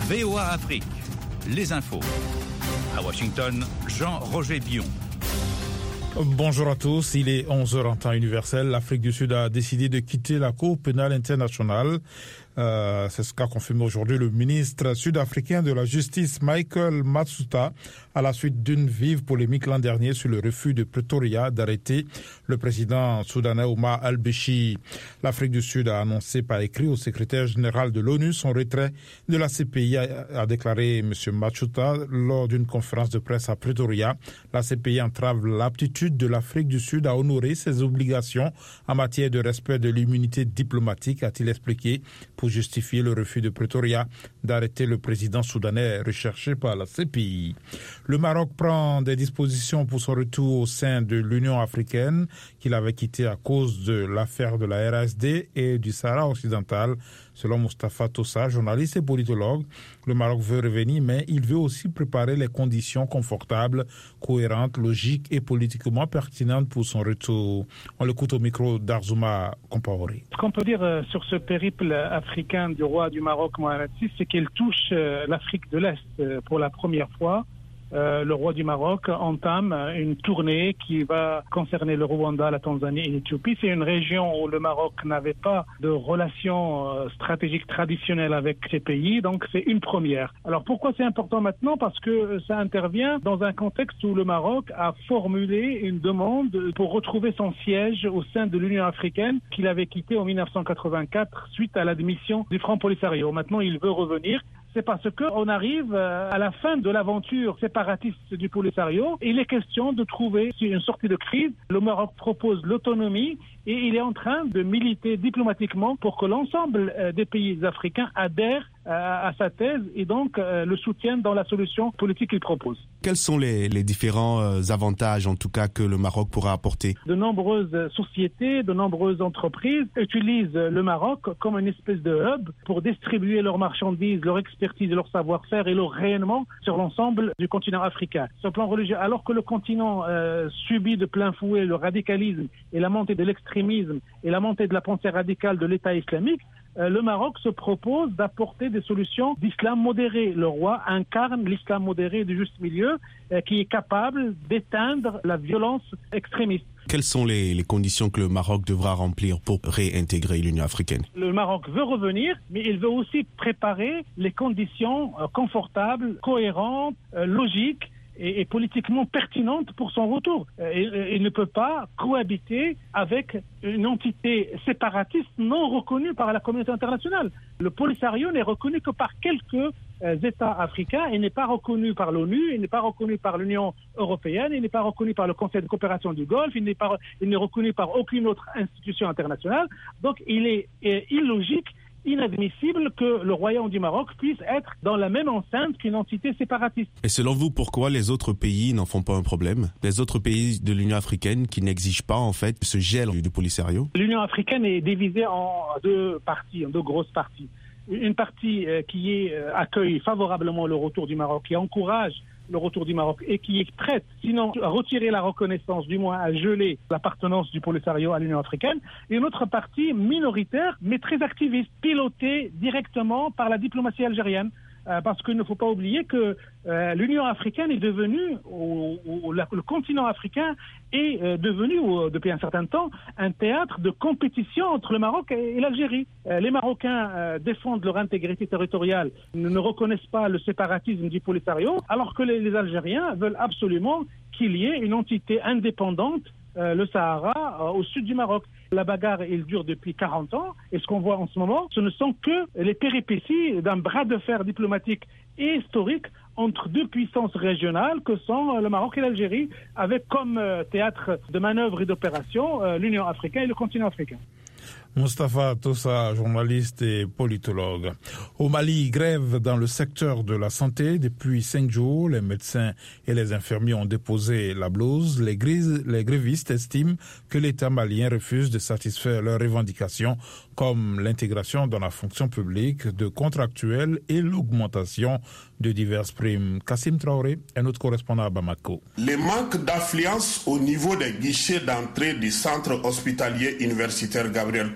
VOA Afrique, les infos. À Washington, Jean-Roger Billon. Bonjour à tous, il est 11h en temps universel. L'Afrique du Sud a décidé de quitter la Cour pénale internationale. C'est ce qu'a confirmé aujourd'hui le ministre sud-africain de la Justice, Michael Matsuta, à la suite d'une vive polémique l'an dernier sur le refus de Pretoria d'arrêter le président soudanais Omar al-Béchir. L'Afrique du Sud a annoncé par écrit au secrétaire général de l'ONU son retrait de la CPI, a déclaré M. Matsuta lors d'une conférence de presse à Pretoria. La CPI entrave l'aptitude de l'Afrique du Sud à honorer ses obligations en matière de respect de l'immunité diplomatique, a-t-il expliqué, pour justifier le refus de Pretoria d'arrêter le président soudanais recherché par la CPI. Le Maroc prend des dispositions pour son retour au sein de l'Union africaine qu'il avait quitté à cause de l'affaire de la RSD et du Sahara occidental. Selon Moustapha Tossa, journaliste et politologue, le Maroc veut revenir, mais il veut aussi préparer les conditions confortables, cohérentes, logiques et politiquement pertinentes pour son retour. On l'écoute au micro d'Arzouma Compaoré. Ce qu'on peut dire sur ce périple africain du roi du Maroc, Mohamed VI, c'est qu'il touche l'Afrique de l'Est pour la première fois. Le roi du Maroc entame une tournée qui va concerner le Rwanda, la Tanzanie et l'Éthiopie. C'est une région où le Maroc n'avait pas de relations stratégiques traditionnelles avec ces pays, donc c'est une première. Alors pourquoi c'est important maintenant ? Parce que ça intervient dans un contexte où le Maroc a formulé une demande pour retrouver son siège au sein de l'Union africaine qu'il avait quitté en 1984 suite à l'admission du Front Polisario. Maintenant, il veut revenir. C'est parce qu'on arrive à la fin de l'aventure séparatiste du Polisario. Il est question de trouver une sortie de crise. Le Maroc propose l'autonomie et il est en train de militer diplomatiquement pour que l'ensemble des pays africains adhèrent à sa thèse et donc le soutiennent dans la solution politique qu'il propose. Quels sont les différents avantages, en tout cas, que le Maroc pourra apporter ? De nombreuses sociétés, de nombreuses entreprises utilisent le Maroc comme une espèce de hub pour distribuer leurs marchandises, leur expertise, leur savoir-faire et leur rayonnement sur l'ensemble du continent africain. Sur le plan religieux, alors que le continent subit de plein fouet le radicalisme et la montée de l'extrémisme et la montée de la pensée radicale de l'État islamique, le Maroc se propose d'apporter des solutions d'islam modéré. Le roi incarne l'islam modéré du juste milieu qui est capable d'éteindre la violence extrémiste. Quelles sont les conditions que le Maroc devra remplir pour réintégrer l'Union africaine ? Le Maroc veut revenir, mais il veut aussi préparer les conditions confortables, cohérentes, logiques et politiquement pertinente pour son retour. Il ne peut pas cohabiter avec une entité séparatiste non reconnue par la communauté internationale. Le Polisario n'est reconnu que par quelques États africains. Il n'est pas reconnu par l'ONU, il n'est pas reconnu par l'Union européenne, il n'est pas reconnu par le Conseil de coopération du Golfe, il n'est reconnu par aucune autre institution internationale. Donc il est illogique, inadmissible que le Royaume du Maroc puisse être dans la même enceinte qu'une entité séparatiste. Et selon vous, pourquoi les autres pays n'en font pas un problème ? Les autres pays de l'Union africaine qui n'exigent pas en fait ce gel du Polisario ? L'Union africaine est divisée en deux parties, en deux grosses parties. Une partie qui accueille favorablement le retour du Maroc, qui encourage le retour du Maroc et qui est prête, sinon à retirer la reconnaissance, du moins à geler l'appartenance du Polisario à l'Union africaine, et une autre partie minoritaire, mais très activiste, pilotée directement par la diplomatie algérienne. Parce qu'il ne faut pas oublier que l'Union africaine est devenue, le continent africain est devenu, depuis un certain temps, un théâtre de compétition entre le Maroc et l'Algérie. Les Marocains défendent leur intégrité territoriale, ne reconnaissent pas le séparatisme du Polisario, alors que les Algériens veulent absolument qu'il y ait une entité indépendante, le Sahara, au sud du Maroc. La bagarre, elle dure depuis 40 ans. Et ce qu'on voit en ce moment, ce ne sont que les péripéties d'un bras de fer diplomatique et historique entre deux puissances régionales que sont le Maroc et l'Algérie, avec comme théâtre de manœuvres et d'opérations l'Union africaine et le continent africain. Moustapha Tossa, journaliste et politologue. Au Mali, grève dans le secteur de la santé. Depuis 5 jours, les médecins et les infirmiers ont déposé la blouse. Les grévistes estiment que l'État malien refuse de satisfaire leurs revendications, comme l'intégration dans la fonction publique de contractuels et l'augmentation de diverses primes. Kassim Traoré est notre correspondant à Bamako. Le manque d'affluence au niveau des guichets d'entrée du centre hospitalier universitaire Gabriel Touré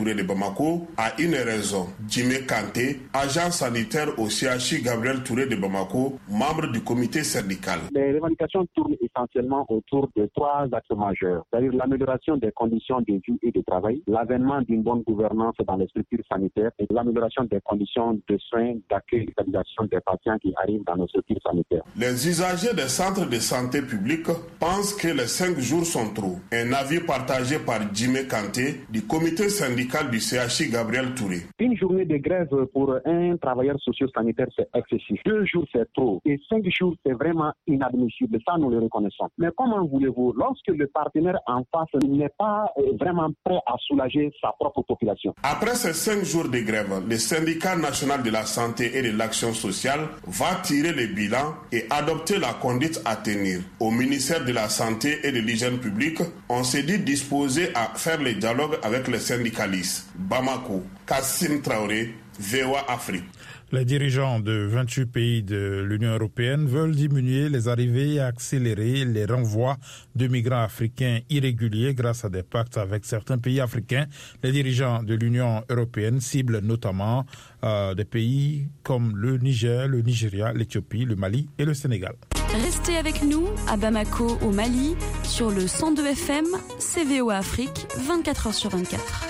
Touré de Bamako a une raison. Djimé Kanté, agent sanitaire au CHU Gabriel Touré de Bamako, membre du comité syndical. Les revendications tournent essentiellement autour de 3 axes majeurs, c'est-à-dire l'amélioration des conditions de vie et de travail, l'avènement d'une bonne gouvernance dans les structures sanitaires et l'amélioration des conditions de soins, d'accueil et d'hospitalisation des patients qui arrivent dans nos structures sanitaires. Les usagers des centres de santé publics pensent que les 5 jours sont trop. Un avis partagé par Djimé Kanté du comité syndical du CHU Gabriel Touré. Une journée de grève pour un travailleur socio-sanitaire, c'est excessif. 2 jours, c'est trop. Et 5 jours, c'est vraiment inadmissible. Ça, nous le reconnaissons. Mais comment voulez-vous, lorsque le partenaire en face n'est pas vraiment prêt à soulager sa propre population? Après ces 5 jours de grève, le syndicat national de la santé et de l'action sociale va tirer le bilan et adopter la conduite à tenir. Au ministère de la Santé et de l'Hygiène publique, on s'est dit disposé à faire le dialogue avec les syndicalistes. Bamako, Kassim Traoré, VOA Afrique. Les dirigeants de 28 pays de l'Union européenne veulent diminuer les arrivées et accélérer les renvois de migrants africains irréguliers grâce à des pactes avec certains pays africains. Les dirigeants de l'Union européenne ciblent notamment des pays comme le Niger, le Nigeria, l'Éthiopie, le Mali et le Sénégal. Restez avec nous à Bamako, au Mali, sur le 102 FM, VOA Afrique, 24 heures sur 24.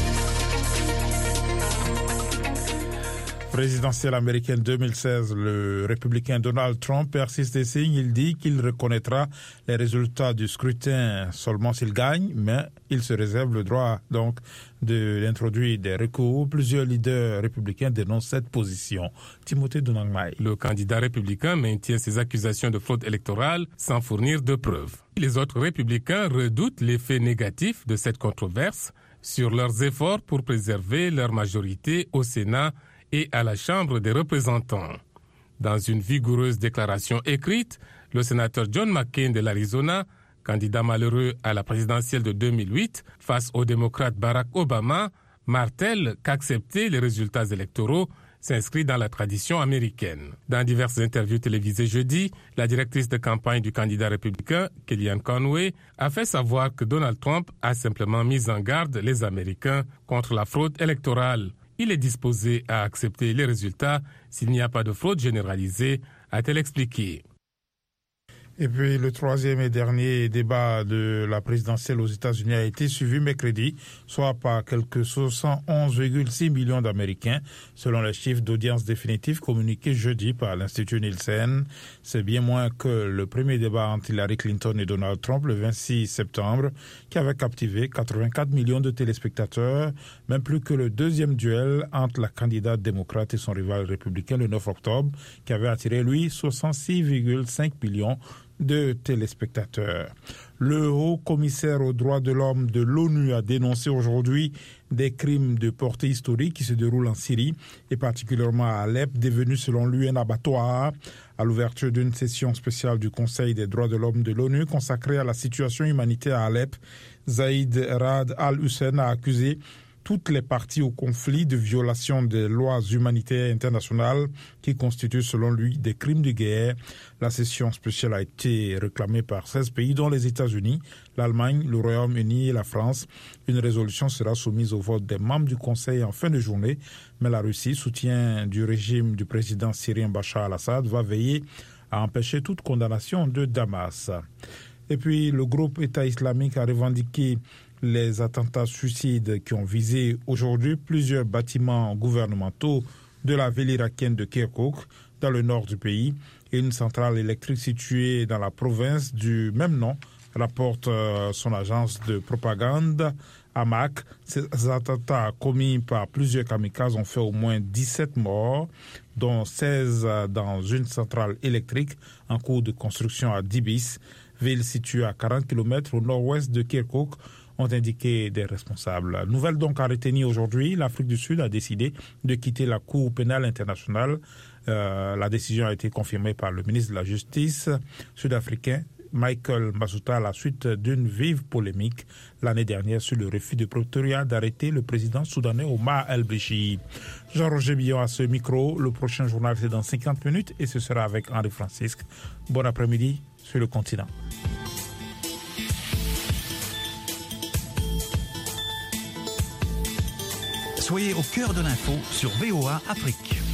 Présidentielle américaine 2016, le républicain Donald Trump persiste des signes. Il dit qu'il reconnaîtra les résultats du scrutin seulement s'il gagne, mais il se réserve le droit donc d'introduire des recours. Plusieurs leaders républicains dénoncent cette position. Timothée Donangmai. Le candidat républicain maintient ses accusations de fraude électorale sans fournir de preuves. Les autres républicains redoutent l'effet négatif de cette controverse sur leurs efforts pour préserver leur majorité au Sénat et à la Chambre des représentants. Dans une vigoureuse déclaration écrite, le sénateur John McCain de l'Arizona, candidat malheureux à la présidentielle de 2008 face au démocrate Barack Obama, martèle qu'accepter les résultats électoraux s'inscrit dans la tradition américaine. Dans diverses interviews télévisées jeudi, la directrice de campagne du candidat républicain, Kellyanne Conway, a fait savoir que Donald Trump a simplement mis en garde les Américains contre la fraude électorale. Il est disposé à accepter les résultats s'il n'y a pas de fraude généralisée, a-t-elle expliqué. Et puis le troisième et dernier débat de la présidentielle aux États-Unis a été suivi mercredi, soit par quelques 71,6 millions d'Américains, selon les chiffres d'audience définitifs communiqués jeudi par l'Institut Nielsen. C'est bien moins que le premier débat entre Hillary Clinton et Donald Trump le 26 septembre, qui avait captivé 84 millions de téléspectateurs, même plus que le deuxième duel entre la candidate démocrate et son rival républicain le 9 octobre, qui avait attiré, lui, 66,5 millions de téléspectateurs. Le haut commissaire aux droits de l'homme de l'ONU a dénoncé aujourd'hui des crimes de portée historique qui se déroulent en Syrie et particulièrement à Alep, devenu selon lui un abattoir. À l'ouverture d'une session spéciale du Conseil des droits de l'homme de l'ONU consacrée à la situation humanitaire à Alep, Zaïd Rad Al-Hussein a accusé toutes les parties au conflit de violation des lois humanitaires internationales qui constituent selon lui des crimes de guerre. La session spéciale a été réclamée par 16 pays dont les États-Unis, l'Allemagne, le Royaume-Uni et la France. Une résolution sera soumise au vote des membres du Conseil en fin de journée, mais la Russie, soutien du régime du président syrien Bachar al-Assad, va veiller à empêcher toute condamnation de Damas. Et puis le groupe État islamique a revendiqué les attentats suicides qui ont visé aujourd'hui plusieurs bâtiments gouvernementaux de la ville irakienne de Kirkuk, dans le nord du pays, et une centrale électrique située dans la province du même nom, rapporte son agence de propagande Amaq. Ces attentats commis par plusieurs kamikazes ont fait au moins 17 morts, dont 16 dans une centrale électrique en cours de construction à Dibis, ville située à 40 km au nord-ouest de Kirkuk, ont indiqué des responsables. Nouvelle donc à retenir aujourd'hui, l'Afrique du Sud a décidé de quitter la Cour pénale internationale. La décision a été confirmée par le ministre de la Justice sud-africain, Michael Masuta, à la suite d'une vive polémique l'année dernière sur le refus du prétoriat d'arrêter le président soudanais Omar El-Béchir. Jean-Roger Billon à ce micro. Le prochain journal, c'est dans 50 minutes et ce sera avec Henri Francisque. Bon après-midi sur le continent. Soyez au cœur de l'info sur VOA Afrique.